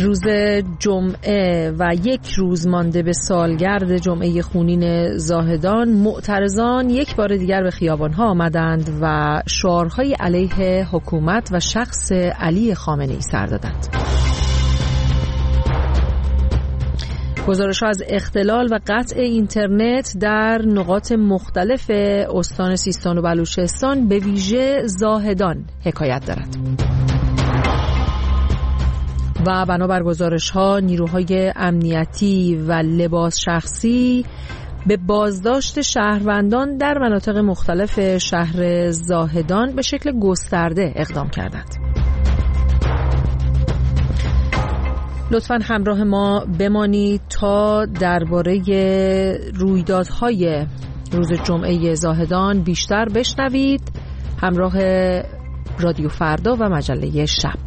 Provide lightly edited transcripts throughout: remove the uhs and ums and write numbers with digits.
روز جمعه و یک روز مانده به سالگرد جمعه خونین زاهدان، معترضان یک بار دیگر به خیابان‌ها آمدند و شعارهای علیه حکومت و شخص علی خامنه‌ای سر دادند. گزارش‌ها از اختلال و قطع اینترنت در نقاط مختلف استان سیستان و بلوچستان به ویژه زاهدان حکایت دارد. و بنابر گزارش‌ها نیروهای امنیتی و لباس شخصی به بازداشت شهروندان در مناطق مختلف شهر زاهدان به شکل گسترده اقدام کردند. لطفاً همراه ما بمانید تا درباره رویدادهای روز جمعه زاهدان بیشتر بشنوید. همراه رادیو فردا و مجله شب.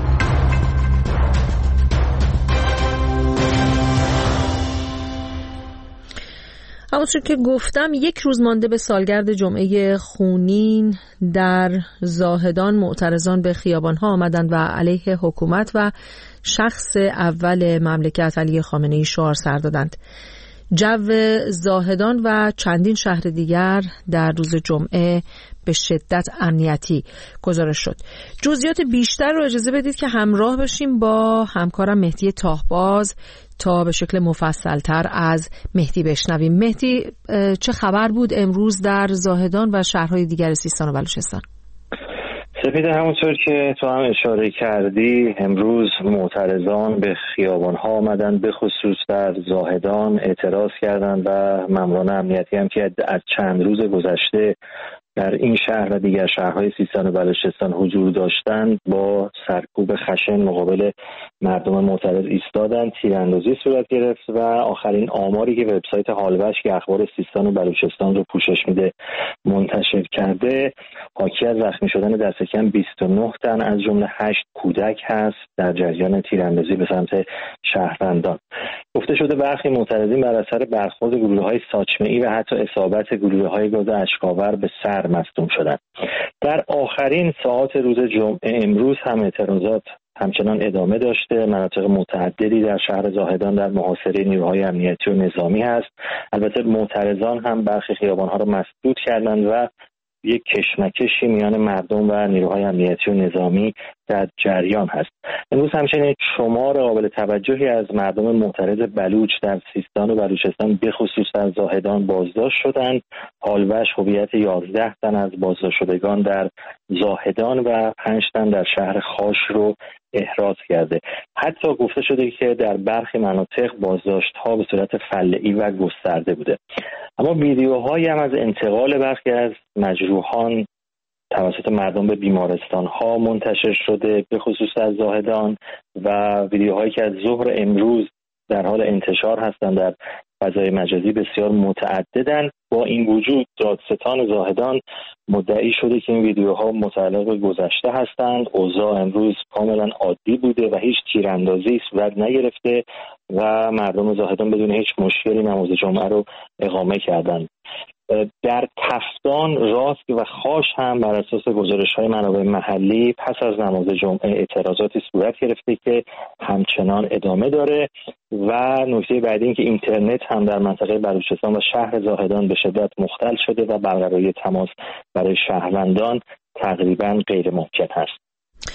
همونطور که گفتم، یک روز مانده به سالگرد جمعه خونین در زاهدان، معترضان به خیابان‌ها آمدند و علیه حکومت و شخص اول مملکت علی خامنه‌ای شعار سر دادند. جو زاهدان و چندین شهر دیگر در روز جمعه به شدت امنیتی گزارش شد. جزئیات بیشتر رو اجازه بدید که همراه بشیم با همکارم مهدی تاهباز تا به شکل مفصل‌تر از مهدی بشنویم. مهدی، چه خبر بود امروز در زاهدان و شهرهای دیگر سیستان و بلوچستان؟ سپیده، همونطور که تو هم اشاره کردی، امروز معترضان به خیابان‌ها آمدن، به خصوص در زاهدان اعتراض کردند و ماموران امنیتی هم که از چند روز گذشته در این شهر و دیگر شهرهای سیستان و بلوچستان حضور داشتند با سرکوب خشن مقابل مردم معترض ایستادند. تیراندازی صورت گرفت و آخرین آماری که وبسایت حالوش که اخبار سیستان و بلوچستان رو پوشش میده منتشر کرده، حاکی از زخمی شدن دست کم 29 تن از جمله 8 کودک هست در جریان تیراندازی به سمت شهروندان. گفته شده برخی معترضین بر اثر برخورد گلوله‌های ساچمه‌ای و حتی اصابت گلوله‌های گاز اشک‌آور به سر مصدوم شدند. در آخرین ساعات روز جمعه امروز هم اعتراضات همچنان ادامه داشته. مناطق متعددی در شهر زاهدان در محاصره نیروهای امنیتی و نظامی هست. البته معترضان هم برخی خیابان‌ها را مسدود کردند و یک کشمکشی میان مردم و نیروهای امنیتی و نظامی در جریان هست. امروز همچنین شمار قابل توجهی از مردم معترض بلوچ در سیستان و بلوچستان به خصوص در زاهدان بازداشت شدند. حالوش هویت 11 تن از بازداشت شدگان در زاهدان و 5 تن در شهر خاش رو احراز کرده. حتی گفته شده که در برخی مناطق بازداشت‌ها به صورت فله‌ای و گسترده بوده. اما ویدیوهایی هم از انتقال برخی از مجروحان توسط مردم به بیمارستان‌ها منتشر شده، به خصوص در زاهدان، و ویدیوهایی که از ظهر امروز در حال انتشار هستند در فضای مجازی بسیار متعددند. با این وجود دادستان زاهدان مدعی شده که این ویدیوها متعلق به گذشته هستند. اوضاع امروز کاملا عادی بوده و هیچ تیراندازی صورت نگرفته و مردم زاهدان بدون هیچ مشکلی نماز جمعه رو اقامه کردند. در تفتان، راست و خاش هم بر اساس گزارش‌های منابع محلی پس از نماز جمعه اعتراضاتی صورت گرفته که همچنان ادامه داره. و نکته بعدی این که اینترنت هم در منطقه بلوچستان و شهر زاهدان به شدت مختل شده و برقراری تماس برای شهروندان تقریباً غیر ممکن است.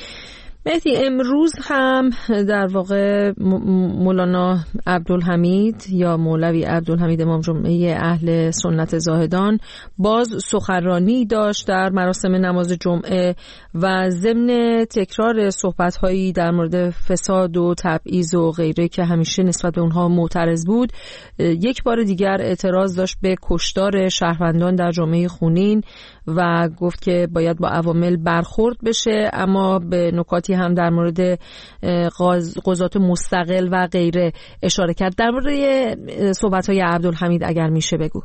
مهدی، امروز هم در واقع مولانا عبدالحمید یا مولوی عبدالحمید امام جمعه اهل سنت زاهدان باز سخنرانی داشت در مراسم نماز جمعه و ضمن تکرار صحبت‌هایی در مورد فساد و تبعیض و غیره که همیشه نسبت به اونها معترض بود، یک بار دیگر اعتراض داشت به کشتار شهروندان در جمعه خونین و گفت که باید با عوامل برخورد بشه، اما به نکاتی هم در مورد قضات مستقل و غیره اشاره کرد. در مورد صحبت‌های عبدالحمید اگر میشه بگو.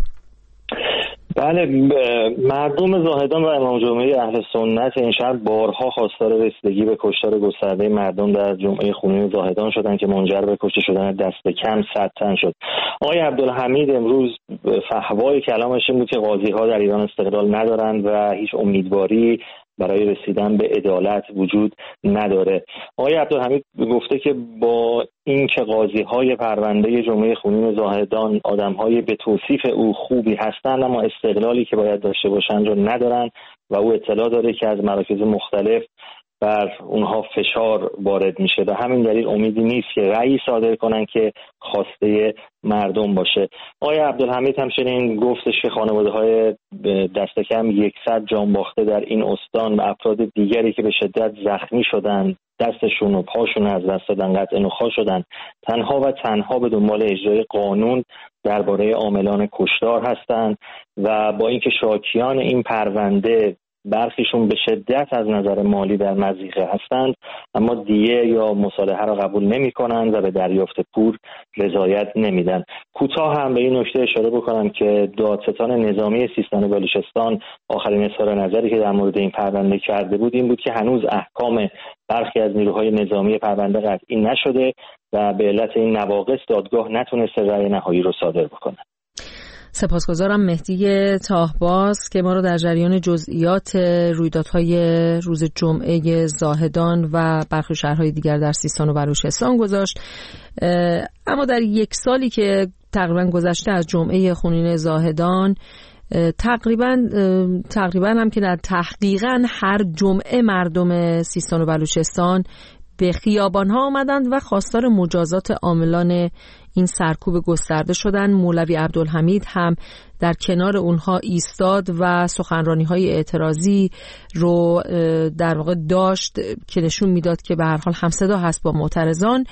بله، مردم زاهدان و امام جمعه اهل سنت این شهر بارها خواستار رسیدگی به کشتار گسترده مردم در جمعه خونین زاهدان شدند که منجر به کشته شدن دست کم 100 تن شد. آقای عبدالحمید امروز فحوای کلامش این بود که قاضی‌ها در ایران استقلال ندارند و هیچ امیدواری برای رسیدن به عدالت وجود نداره. آقای عبدالحمید گفته که با اینکه قاضی‌های پرونده جمعه خونین زاهدان آدم‌های به توصیف او خوبی هستند، اما استقلالی که باید داشته باشند رو ندارن و او اطلاع داره که از مراکز مختلف بر اونها فشار وارد میشه و همین دلیل امیدی نیست که رأی صادر کنن که خواسته مردم باشه. آقای عبدالحمید همچنین گفتش که خانواده‌های دست کم 100 جان باخته در این استان و افراد دیگری که به شدت زخمی شدن، دستشون و پاشون از دست دادن، قطع نخاع شدن، تنها و تنها به دنبال اجرای قانون درباره عاملان کشتار هستند و با اینکه شاکیان این پرونده برخیشون به شدت از نظر مالی در مضیقه هستند، اما دیه یا مصالحه را قبول نمی‌کنند و به دریافت پول رضایت نمیدن. کوتاه هم به این نکته اشاره بکنم که دادستان نظامی سیستان و بلوچستان آخرین اظهار نظری که در مورد این پرونده کرده بود این بود که هنوز احکام برخی از نیروهای نظامی پرونده قطعی نشده و به علت این نواقص دادگاه نتونسته رأی نهایی رو صادر بکنه. سپاسگزارم مهدی تاهباز که ما رو در جریان جزئیات رویدادهای روز جمعه زاهدان و برخی شهرهای دیگر در سیستان و بلوچستان گذاشت. اما در یک سالی که تقریبا گذشته از جمعه خونین زاهدان، تقریبا هم که در تحقیقا هر جمعه مردم سیستان و بلوچستان به خیابان‌ها آمدند و خواستار مجازات عاملان این سرکوب گسترده شدن. مولوی عبدالحمید هم در کنار اونها ایستاد و سخنرانی‌های اعتراضی رو در واقع داشت که نشون میداد که به هر حال همصدا هست با معترضان.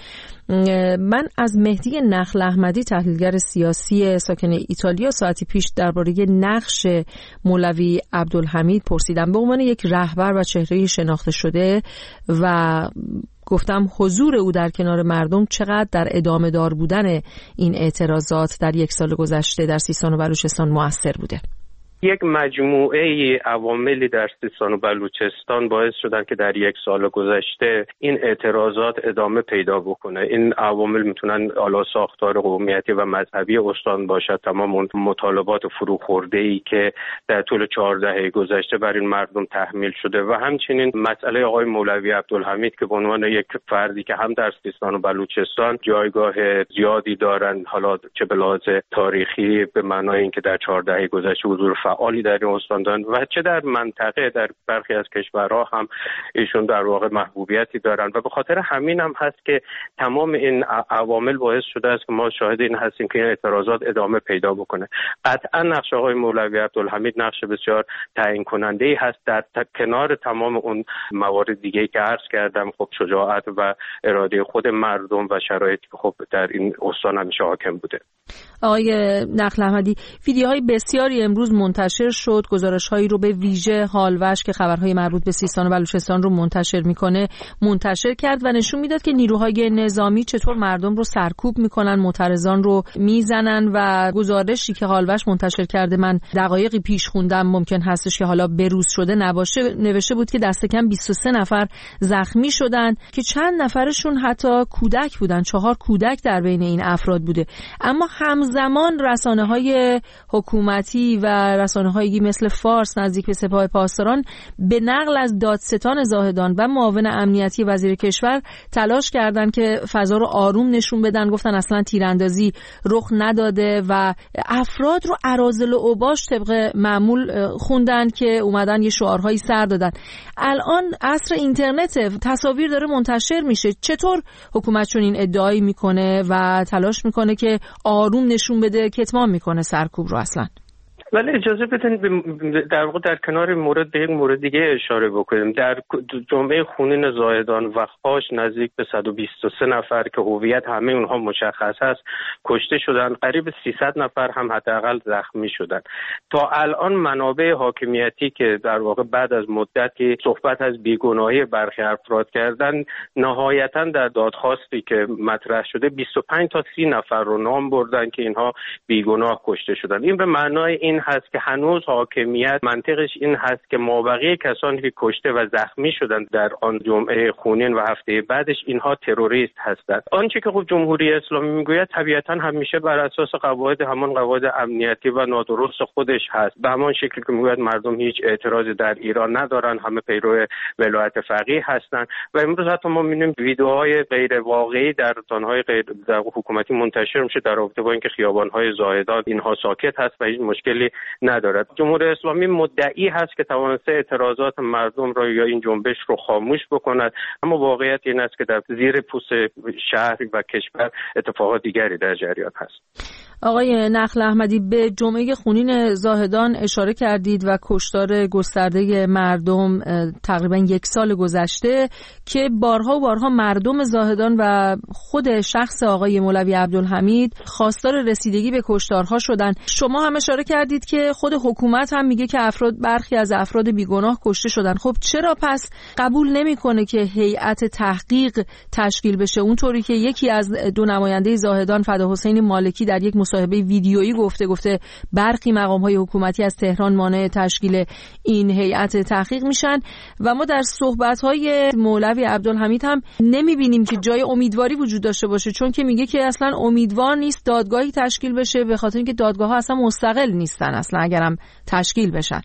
من از مهدی نخل احمدی تحلیلگر سیاسی ساکن ایتالیا ساعتی پیش درباره نقش مولوی عبدالحمید پرسیدم به عنوان یک رهبر و چهره شناخته شده و گفتم حضور او در کنار مردم چقدر در ادامه دار بودن این اعتراضات در یک سال گذشته در سیستان و بلوچستان مؤثر بوده. یک مجموعه عواملی در سیستان و بلوچستان باعث شدن که در یک سال گذشته این اعتراضات ادامه پیدا بکنه. این عوامل میتونن حالا ساختار قومیتی و مذهبی استان باشد، تمام اون مطالبات فروخورده‌ای که در طول 4 دهه گذشته بر این مردم تحمیل شده و همچنین مسئله آقای مولوی عبدالحمید که به عنوان یک فردی که هم در سیستان و بلوچستان جایگاه زیادی دارند، حالا چه به لحاظ تاریخی به معنای اینکه در 4 دهه گذشته حضور فعالی در این استان دارند و چه در منطقه در برخی از کشورها هم ایشون در واقع محبوبیتی دارند و به خاطر همین هم هست که تمام این عوامل باعث شده است که ما شاهد این هستیم که این اعتراضات ادامه پیدا بکنه. قطعا نقش آقای مولوی عبدالحمید نقش بسیار تعیین کننده‌ای هست در کنار تمام اون موارد دیگه‌ای که عرض کردم. خب شجاعت و اراده خود مردم و شرایطی که خب در این استان همیشه حاکم بوده. آقای نخل احمدی، ویدیوهای بسیاری امروز منتشر شد، گزارش‌هایی رو به ویژه هالوش که خبرهای مربوط به سیستان و بلوچستان رو منتشر کرد و نشون میداد که نیروهای نظامی چطور مردم رو سرکوب میکنن، معترضان رو میزنن و گزارشی که هالوش منتشر کرده من دقایقی پیش خوندم، ممکن هستش که حالا بروز شده نباشه، نوشته بود که دست کم 23 نفر زخمی شدن که چند نفرشون حتی کودک بودن، 4 کودک در بین این افراد بوده. اما همزمان رسانه‌های حکومتی و رسانه‌هایی مثل فارس نزدیک به سپاه پاسداران به نقل از دادستان زاهدان و معاون امنیتی وزیر کشور تلاش کردند که فضا رو آروم نشون بدن. گفتن اصلا تیراندازی رخ نداده و افراد رو اراذل و اوباش طبق معمول خوندن که اومدن یه شعارهایی سر دادن. الان عصر اینترنت، تصاویر داره منتشر میشه. چطور حکومت چون این ادعایی میکنه و تلاش میکنه که آروم نشون بده، کتمان میکنه سرکوب رو اصلا؟ ولی اجازه بدن در واقع در کنار مورد به یک مورد دیگه اشاره بکنیم. در جمعه خونین زاهدان و خاش نزدیک به 123 نفر که هویت همه اونها مشخص است کشته شدند، قریب 300 نفر هم حداقل زخمی شدند. تا الان منابع حاکمیتی که در واقع بعد از مدتی صحبت از بیگناهی برخی افراد کردن، نهایتا در دادخواستی که مطرح شده 25 تا 30 نفر رو نام بردن که اینها بیگناه کشته شدند. این به معنای این این هست که هنوز حاکمیت منطقش این هست که مابقی کسانی که کشته و زخمی شدند در آن جمعه خونین و هفته بعدش اینها تروریست هستند. آنچه که خب جمهوری اسلامی میگوید طبیعتا همیشه بر اساس قواعد همان قواعد امنیتی و نادرست خودش هست. به همان شکلی که میگوید مردم هیچ اعتراضی در ایران ندارن، همه پیرو ولایت فقیه هستند و امروز حتی ما می‌بینیم ویدیوهای غیر واقعی در رسانه‌های غیر حکومتی منتشر میشه در رابطه با اینکه خیابان‌های زاهدان اینها ساکت هست و هیچ مشکلی ندارد. جمهوری اسلامی مدعی هست که توانسته اعتراضات مردم را یا این جنبش رو خاموش بکند، اما واقعیت این است که در زیر پوست شهر و کشور اتفاقات دیگری در جریان هست. آقای نخل احمدی، به جمعه خونین زاهدان اشاره کردید و کشتار گسترده مردم تقریبا 1 سال گذشته که بارها و بارها مردم زاهدان و خود شخص آقای مولوی عبدالحمید خواستار رسیدگی به کشتارها شدن. شما هم اشاره کردید که خود حکومت هم میگه که برخی از افراد بیگناه کشته شدن. خب چرا پس قبول نمیکنه که هیئت تحقیق تشکیل بشه؟ اونطوری که یکی از 2 نماینده زاهدان فداحسین مالکی در یک مصاحبه ویدیویی گفته برخی مقام‌های حکومتی از تهران مانع تشکیل این هیئت تحقیق میشن و ما در صحبت‌های مولوی عبدالحمید هم نمی‌بینیم که جای امیدواری وجود داشته باشه، چون که میگه که اصلا امیدوار نیست دادگاهی تشکیل بشه به خاطر اینکه دادگاه‌ها اصلا مستقل نیستن اصلا اگرم تشکیل بشن.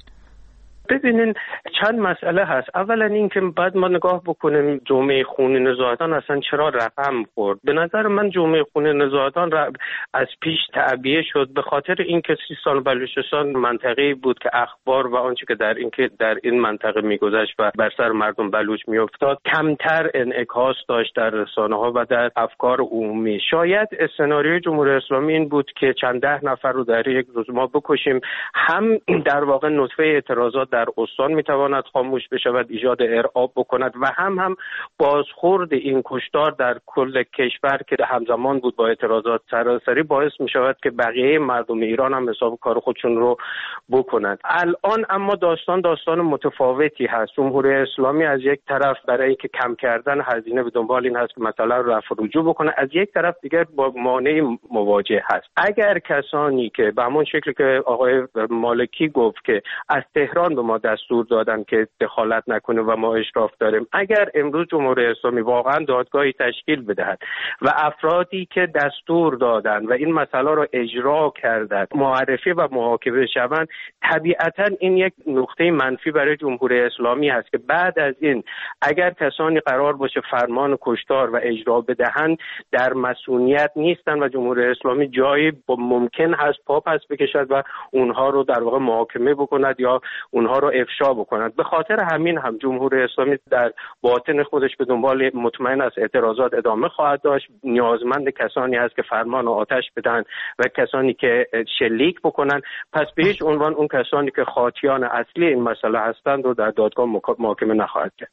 ببینین چند مسئله هست. اولا این که بعد ما نگاه بکنیم جمعه خونین زاهدان اصلا چرا رقم خورد. به نظر من جمعه خونین زاهدان از پیش تعبیه شد به خاطر اینکه سیستان و بلوچستان منطقه‌ای بود که اخبار و آنچه که در این منطقه میگذشت و بر سر مردم بلوچ میافتاد کمتر انعکاس داشت در رسانه‌ها و در افکار عمومی. شاید سناریوی جمهوری اسلامی این بود که چند ده نفر رو در یک روز ما بکشیم، هم در واقع نطفه اعتراضات در استان میتواند خاموش بشود، ایجاد ارعاب بکند و هم بازخورد این کشتار در کل کشور که همزمان بود با اعتراضات سراسری باعث میشود که بقیه مردم ایران هم حساب کار خودشون رو بکنند. الان اما داستان متفاوتی هست. جمهوری اسلامی از یک طرف برای که کم کردن هزینه به دنبال این هست که مثلا رفع رجوع بکنه، از یک طرف دیگر با مانع مواجه هست. اگر کسانی که به همون شکلی که آقای مالکی گفت که از تهران به ما دستور دادن که دخالت نکنه و ما اشراف داریم، اگر امروز جمهوری اسلامی واقعا دادگاهی تشکیل بدهد و افرادی که دستور دادن و این مسئله رو اجرا کردند معرفی و محاکمه شوند، طبیعتا این یک نقطه منفی برای جمهوری اسلامی است که بعد از این اگر کسانی قرار باشه فرمان کشتار و اجرا بدهند در مسئولیت نیستن و جمهوری اسلامی جایی ممکن هست پا پس بکشد و اونها رو در واقع محاکمه بکند یا اونها رو افشا بکند. به خاطر همین هم جمهوری اسلامی در باطن خودش به دنبال مطمئن از اعتراضات ادامه خواهد داشت، نیازمند کسانی هست که فرمان و آتش بدن و کسانی که شلیک بکنن. پس به هیچ عنوان اون کسانی که خاطیان اصلی این مسئله هستند رو در دادگاه محاکمه نخواهد کرد.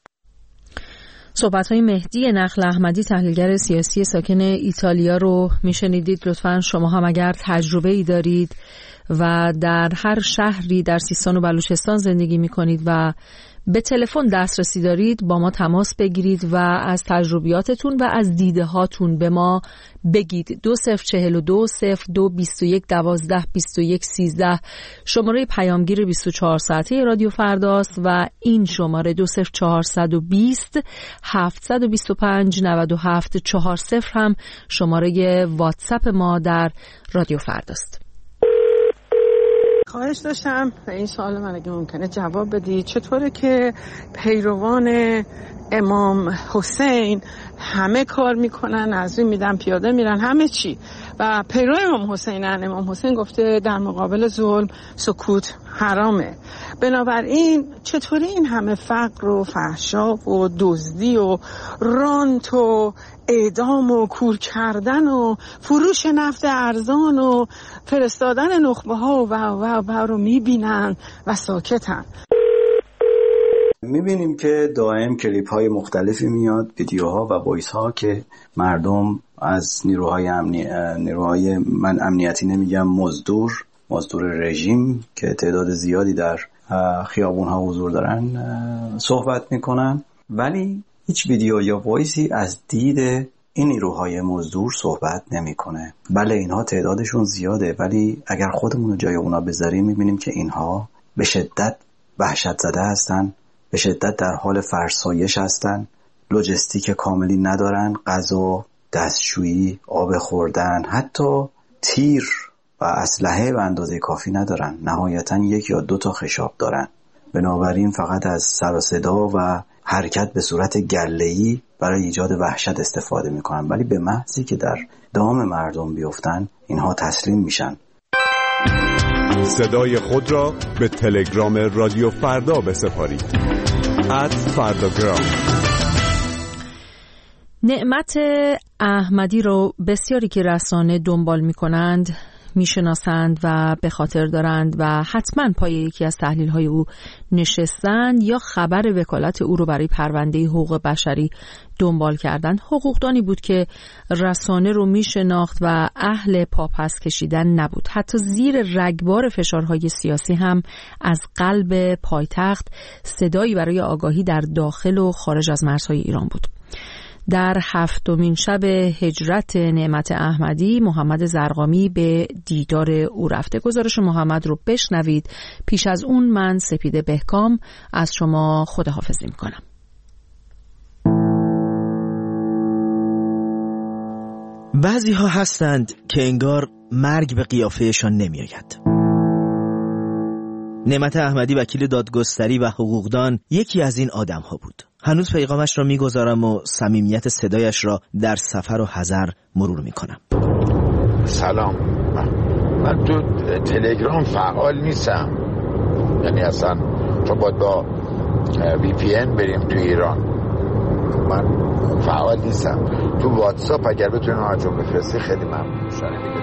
صحبت‌های مهدی نخل احمدی، تحلیلگر سیاسی ساکن ایتالیا رو میشنیدید. لطفاً شما هم اگر تجربه‌ای دارید و در هر شهری در سیستان و بلوچستان زندگی می‌کنید و به تلفن دسترسی دارید با ما تماس بگیرید و از تجربیاتتون و از دیده هاتون به ما بگید. 2042 02 21 12 21 13 شماره پیامگیر 24 ساعته رادیو فرداست و این شماره 20420 725 97 40 هم شماره واتساپ ما در رادیو فرداست. خواهش داشتم به این سوال من اگه ممکنه جواب بدید. چطوره که پیروان امام حسین همه کار میکنن، عزوی میدن، پیاده میرن، همه چی و پیرو امام حسینن؟ امام حسین گفته در مقابل ظلم سکوت حرامه. بنابراین چطوری این همه فقر و فحشا و دزدی و رانت و اعدام و کور کردن و فروش نفت ارزان و فرستادن نخبه ها و رو میبینن و ساکتن؟ میبینیم که دائم کلیپ های مختلفی میاد، ویدیوها و وایس ها که مردم از نیروهای امنیتی نمیگم مزدور رژیم که تعداد زیادی در خیابون ها حضور دارن صحبت میکنن، ولی هیچ ویدیو یا وایسی از دید این نیروهای مزدور صحبت نمیکنه. بله اینها تعدادشون زیاده، ولی اگر خودمون رو جای اونا بذاریم میبینیم که اینها به شدت وحشت زده هستن، به شدت در حال فرسایش هستن، لوجستیک کاملی ندارن، غذا، دستشویی، آب خوردن، حتی تیر و اسلحه به اندازه کافی ندارن. نهایتاً 1 یا 2 تا خشاب دارن. بنابراین فقط از سر و صدا و حرکت به صورت گله‌ای برای ایجاد وحشت استفاده میکنن، ولی به محضی که در دام مردم بیفتن اینها تسلیم میشن. صدای خود را به تلگرام رادیو فردا بسپارید. @فرداگرام. نعمت احمدی رو بسیاری که رسانه دنبال میکنند میشناسند و به خاطر دارند و حتما پای یکی از تحلیل‌های او نشستند یا خبر وکالت او رو برای پرونده حقوق بشری دنبال کردند. حقوقدانی بود که رسانه رو میشناخت و اهل پاپس کشیدن نبود. حتی زیر رگبار فشارهای سیاسی هم از قلب پایتخت صدایی برای آگاهی در داخل و خارج از مرزهای ایران بود. در 7مین شب هجرت نعمت احمدی محمد زرقامی به دیدار او رفته. گزارش محمد رو بشنوید. پیش از اون من سپیده بهکام از شما خداحافظی میکنم. بعضی ها هستند که انگار مرگ به قیافهشان نمیآید. نعمت احمدی وکیل دادگستری و حقوقدان یکی از این آدم ها بود. هنوز پیغامش را میگذارم و صمیمیت صدایش را در سفر و حضر مرور میکنم. سلام، من تو تلگرام فعال نیستم، یعنی اصلا تو باید با VPN بریم تو ایران. من فعال نیستم. تو واتساپ اگر بتونی آجو بفرستی خیلی ممنون میشم.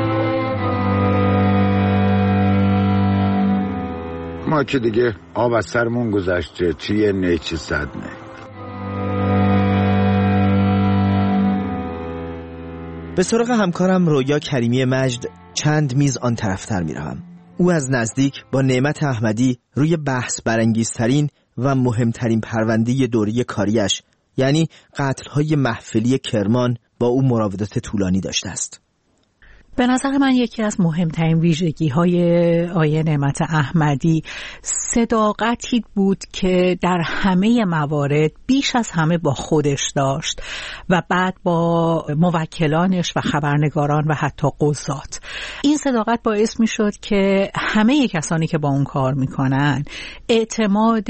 ما که دیگه آب از سرمون گذشته توی نیچه صدمه. به سراغ همکارم رویا کریمی مجد چند میز آن طرفتر می روم. او از نزدیک با نعمت احمدی روی بحث برانگیزترین و مهمترین پرونده دوره کاریش، یعنی قتل‌های محفلی کرمان، با او مراودات طولانی داشته است. به نظر من یکی از مهمترین ویژگی‌های آقای نعمت احمدی صداقتی بود که در همه موارد بیش از همه با خودش داشت و بعد با موکلانش و خبرنگاران و حتی قضات. این صداقت باعث می‌شد که همه کسانی که با اون کار می‌کنن اعتماد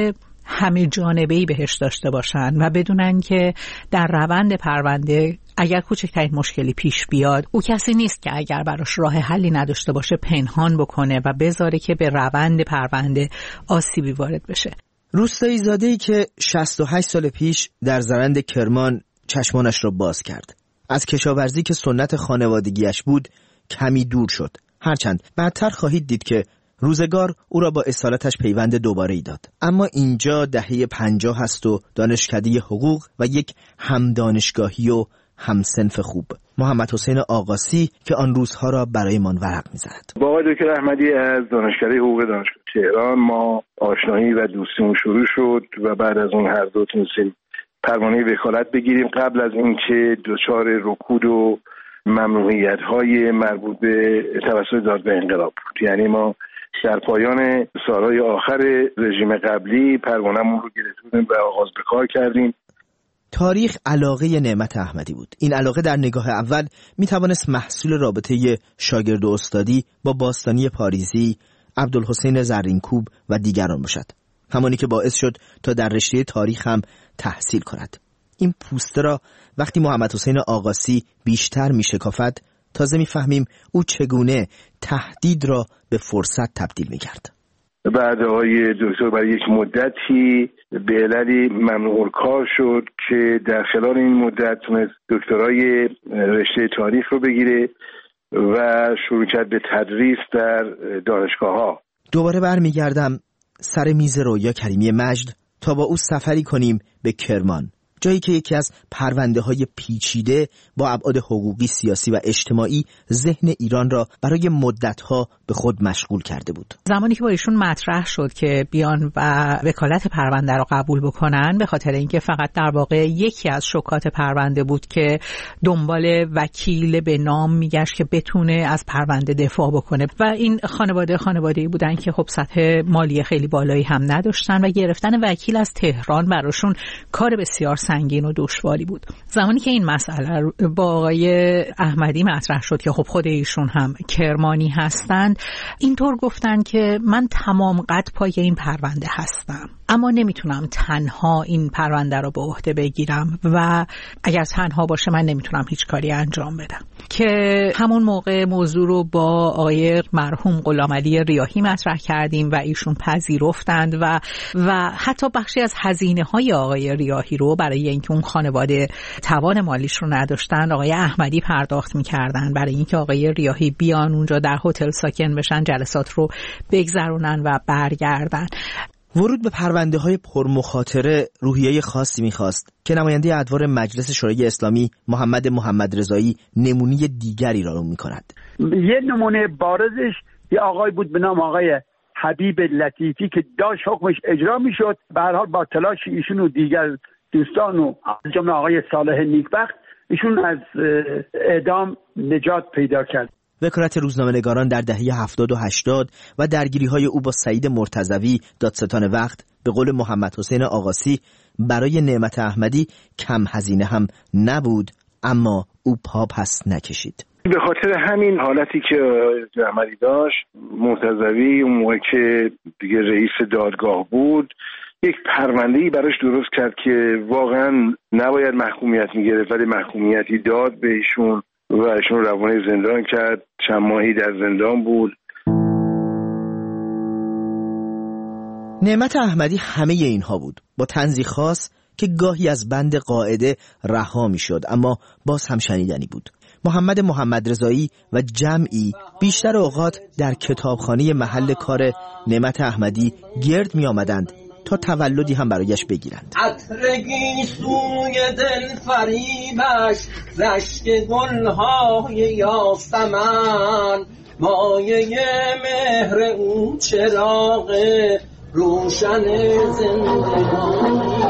همه جانبه‌ای بهش داشته باشن و بدونن که در روند پرونده اگر کوچکترین مشکلی پیش بیاد او کسی نیست که اگر براش راه حلی نداشته باشه پنهان بکنه و بذاره که به روند پرونده آسیبی وارد بشه. روستایی زاده‌ای که 68 سال پیش در زرند کرمان چشمانش را باز کرد. از کشاورزی که سنت خانوادگیش بود کمی دور شد. هرچند بعدتر خواهید دید که روزگار او را با اصالتش پیوند دوباره‌ای داد. اما اینجا دهه 50 هست و دانشکده حقوق و یک همدانشگاهی و همسنف خوب، محمد حسین آقاسی، که آن روزها را برایمان ورق می‌زند. با آقای دکتر احمدی از دانشکده حقوق دانشگاه تهران ما آشنایی و دوستیمون شروع شد و بعد از اون هر دو تونستیم پروانه وکالت بگیریم قبل از اینکه دچار رکود و ممنوعیت‌های مربوط به توسط دادگاه انقلاب بود. یعنی ما در پایان سالهای آخر رژیم قبلی پروانه‌مون رو گرفتیم و آغاز به کار کردیم. تاریخ علاقه نعمت احمدی بود. این علاقه در نگاه اول می توانست محصول رابطه شاگرد و استادی با باستانی پاریزی، عبدالحسین زرینکوب و دیگران باشد، همانی که باعث شد تا در رشته تاریخ هم تحصیل کند. این پوسته را وقتی محمد حسین آقاسی بیشتر می شکافد تازه می فهمیم او چگونه تهدید را به فرصت تبدیل می کرد. بعد آقای دکتر برای یک مدتی به عللی ممنوع الکار شد که در خلال این مدت تونست دکترای رشته تاریخ رو بگیره و شروع کرد به تدریس در دانشگاه ها. دوباره برمیگردم سر میز رویا کریمی مجد تا با او سفری کنیم به کرمان جایی که یکی از پرونده‌های پیچیده با ابعاد حقوقی، سیاسی و اجتماعی ذهن ایران را برای مدت‌ها به خود مشغول کرده بود. زمانی که با ایشون مطرح شد که بیان و وکالت پرونده را قبول بکنن، به خاطر اینکه فقط در واقع یکی از شکات پرونده بود که دنبال وکیل به نام میگشت که بتونه از پرونده دفاع بکنه و این خانواده‌ای بودن که خب سطح مالی خیلی بالایی هم نداشتن و گرفتن وکیل از تهران براشون کار بسیار سنگین و دشواری بود. زمانی که این مسئله با آقای احمدی مطرح شد که خب خود ایشون هم کرمانی هستند، اینطور گفتن که من تمام قد پای این پرونده هستم، اما نمیتونم تنها این پرونده رو به عهده بگیرم و اگر تنها باشه من نمیتونم هیچ کاری انجام بدم. که همون موقع موضوع رو با آقای مرحوم غلامعلی ریاحی مطرح کردیم و ایشون پذیرفتند و حتی بخشی از هزینه‌های آقای ریاحی رو برای اینکه اون خانواده توان مالیش رو نداشتن آقای احمدی پرداخت می‌کردن، برای اینکه آقای ریاحی بیان اونجا در هتل ساکن بشن، جلسات رو بگذرونن و برگردن. ورود به پرونده‌های پرمخاطره روحیه خاصی می‌خواست که نماینده ادوار مجلس شورای اسلامی محمد رضایی نمونه دیگری را رو می‌کند. یه نمونه بارزش یه آقای بود به نام آقای حبیب لطیفی که داشت حکمش اجرا می‌شد، به هر حال با تلاش ایشون و دیگر دوستان و جمله آقای صالح نیکبخت ایشون از اعدام نجات پیدا کرد. وکالت روزنامه‌نگاران در دهه 70 و 80 و درگیری‌های او با سعید مرتضوی دادستان وقت به قول محمد حسین آقاسی برای نعمت احمدی کم هزینه هم نبود، اما او پا پس نکشید. به خاطر همین حالتی که احمدی داشت، مرتضوی اون موقع که دیگه رئیس دادگاه بود یک پرونده‌ای براش درست کرد که واقعا نباید محکومیت می‌گرفت ولی محکومیتی داد به ایشون و ایشون روانه زندان کرد. چند ماهی در زندان بود. نعمت احمدی همه اینها بود، با طنزی خاص که گاهی از بند قاعده رها می‌شد اما باز هم شنیدنی بود. محمد رضایی و جمعی بیشتر اوقات در کتابخانه محل کار نعمت احمدی گرد می آمدند تا تولدی هم برایش بگیرند. عطرگی سوی دل فریبش رشک گلهای یاسمن، مایه مهر اون چراغ روشن زندگانی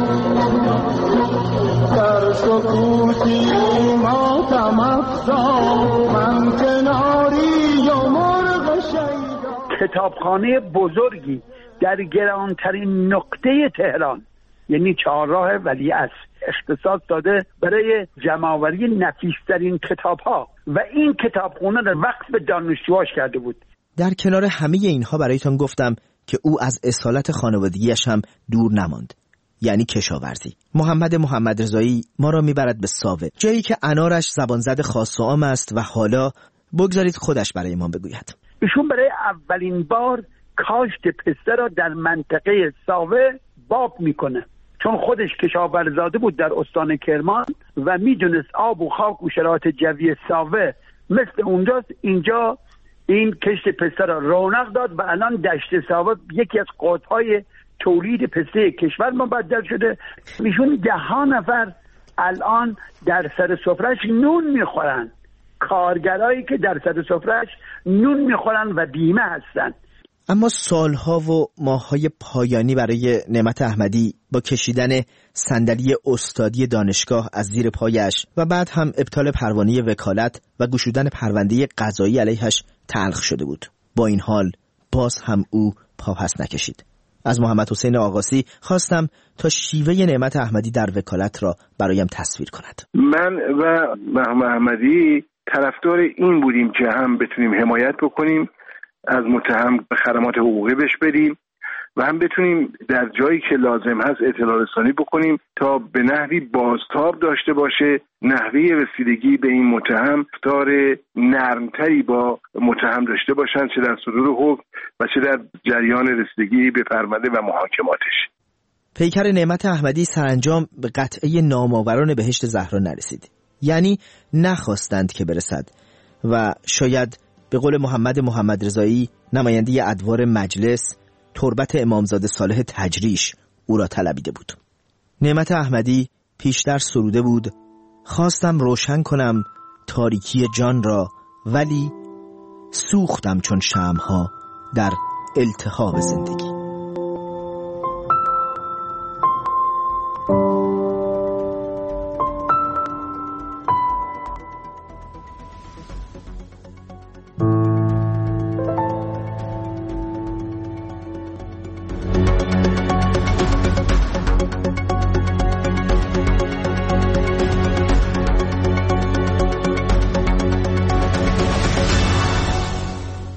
در سکوتی ماتم افزا من کناری و مرغ شیدا. کتابخانه بزرگی در گرانترین نقطه تهران، یعنی چهارراه ولیعصر، اختصاص داده برای جمع‌آوری نفیس‌ترین کتاب‌ها و این کتابخانه رو وقف دانشجوهاش کرده بود. در کنار همه اینها برایتان گفتم که او از اصالت خانوادگیش هم دور نماند، یعنی کشاورزی. محمد رضایی ما را میبرد به ساوه، جایی که انارش زبانزد خاص و عام است و حالا بگذارید خودش برای ما بگوید. ایشون برای اولین بار کاشت پسته را در منطقه ساوه باب میکنه، چون خودش کشاورزاده بود در استان کرمان و میدونست آب و خاک و شرایط جوی ساوه مثل اونجاست. اینجا این کشت پسته را رونق داد و الان دشت ساوه یکی از قطب‌های تولید پسته کشور مبدل شده. ایشون 10 نفر الان در سر سفرهش نون میخورن، کارگرایی که در سر سفرهش نون میخورن و بیمه هستن. اما سالها و ماههای پایانی برای نعمت احمدی با کشیدن صندلی استادی دانشگاه از زیر پایش و بعد هم ابطال پروانه وکالت و گشودن پرونده قضایی علیهش تلخ شده بود. با این حال باز هم او پاپس نکشید. از محمد حسین آقاسی خواستم تا شیوه نعمت احمدی در وکالت را برایم تصویر کند. من و محمد احمدی طرفدار این بودیم که هم بتونیم حمایت بکنیم از متهم خدمات حقوقی بهش بدیم و هم بتونیم در جایی که لازم هست اطلاع رسانی بکنیم تا به نحوی بازتاب داشته باشه، نحوی رسیدگی به این متهم رفتار نرمتری با متهم داشته باشن، چه در صدور حکم و چه در جریان رسیدگی به پرونده و محاکماتش. پیکر نعمت احمدی سرانجام به قطعه نامآوران بهشت زهرا نرسید، یعنی نخواستند که برسد و شاید به قول محمد رضایی نماینده ادوار مجلس تربت امامزاده صالح تجریش او را طلبیده بود. نعمت احمدی پیشتر سروده بود: خواستم روشن کنم تاریکی جان را، ولی سوختم چون شمع‌ها در التهاب زندگی.